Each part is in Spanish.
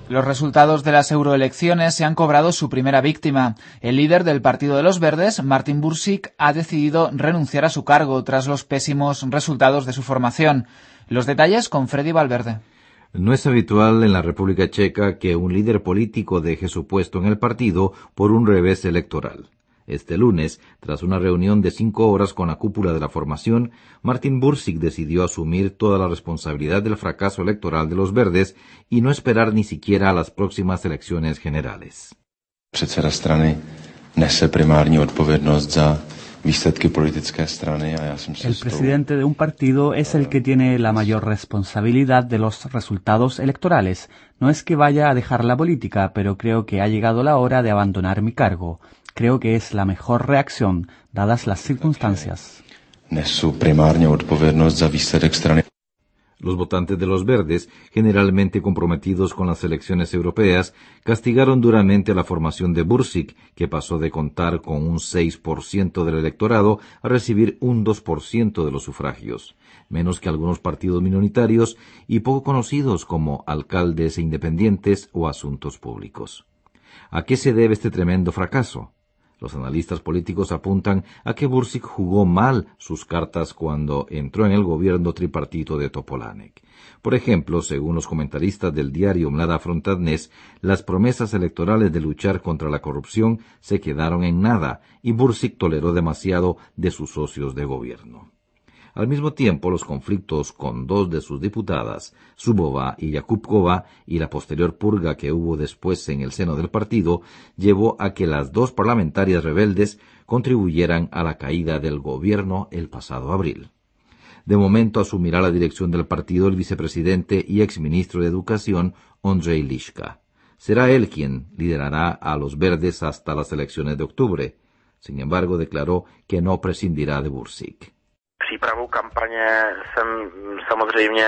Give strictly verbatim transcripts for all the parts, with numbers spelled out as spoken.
Los resultados de las euroelecciones se han cobrado su primera víctima. El líder del Partido de los Verdes, Martin Bursik, ha decidido renunciar a su cargo tras los pésimos resultados de su formación. Los detalles con Freddy Valverde. No es habitual en la República Checa que un líder político deje su puesto en el partido por un revés electoral. Este lunes, tras una reunión de cinco horas con la cúpula de la formación, Martin Bursik decidió asumir toda la responsabilidad del fracaso electoral de los Verdes y no esperar ni siquiera a las próximas elecciones generales. Předseda strany nese primární odpovědnost za výsledky politické strany a já jsem si El presidente de un partido es el que tiene la mayor responsabilidad de los resultados electorales. No es que vaya a dejar la política, pero creo que ha llegado la hora de abandonar mi cargo. Creo que es la mejor reacción, dadas las circunstancias. Nesu primární odpovědnost za výsledek strany. Los votantes de los Verdes, generalmente comprometidos con las elecciones europeas, castigaron duramente a la formación de Bursik, que pasó de contar con un seis por ciento del electorado a recibir un dos por ciento de los sufragios, menos que algunos partidos minoritarios y poco conocidos como alcaldes e independientes o asuntos públicos. ¿A qué se debe este tremendo fracaso? Los analistas políticos apuntan a que Bursik jugó mal sus cartas cuando entró en el gobierno tripartito de Topolánek. Por ejemplo, según los comentaristas del diario Mlada Frontadnes, las promesas electorales de luchar contra la corrupción se quedaron en nada y Bursik toleró demasiado de sus socios de gobierno. Al mismo tiempo, los conflictos con dos de sus diputadas, Zubova y Jakubkova, y la posterior purga que hubo después en el seno del partido, llevó a que las dos parlamentarias rebeldes contribuyeran a la caída del gobierno el pasado abril. De momento asumirá la dirección del partido el vicepresidente y exministro de Educación, Ondřej Liška. Será él quien liderará a los verdes hasta las elecciones de octubre. Sin embargo, declaró que no prescindirá de Bursik. Přípravou kampaně jsem samozřejmě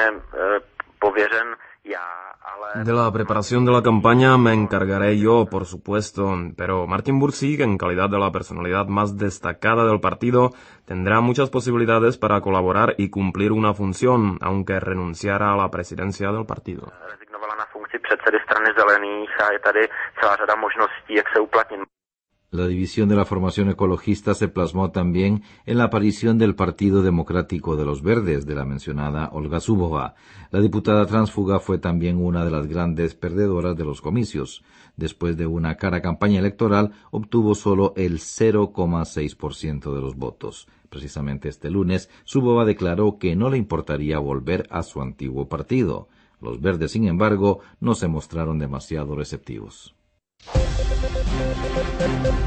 pověřen já, ale... De la preparación de la campaña me encargaré yo, por supuesto, pero Martin Bursik, en calidad de la personalidad más destacada del partido, tendrá muchas posibilidades para colaborar y cumplir una función, aunque renunciara a la presidencia del partido. Rezignovala na funkci předsedy strany zelených a je tady celá řada možností, jak se uplatnit. La división de la formación ecologista se plasmó también en la aparición del Partido Democrático de los Verdes, de la mencionada Olga Zubova. La diputada tránsfuga fue también una de las grandes perdedoras de los comicios. Después de una cara campaña electoral, obtuvo solo el cero coma seis por ciento de los votos. Precisamente este lunes, Zubova declaró que no le importaría volver a su antiguo partido. Los Verdes, sin embargo, no se mostraron demasiado receptivos.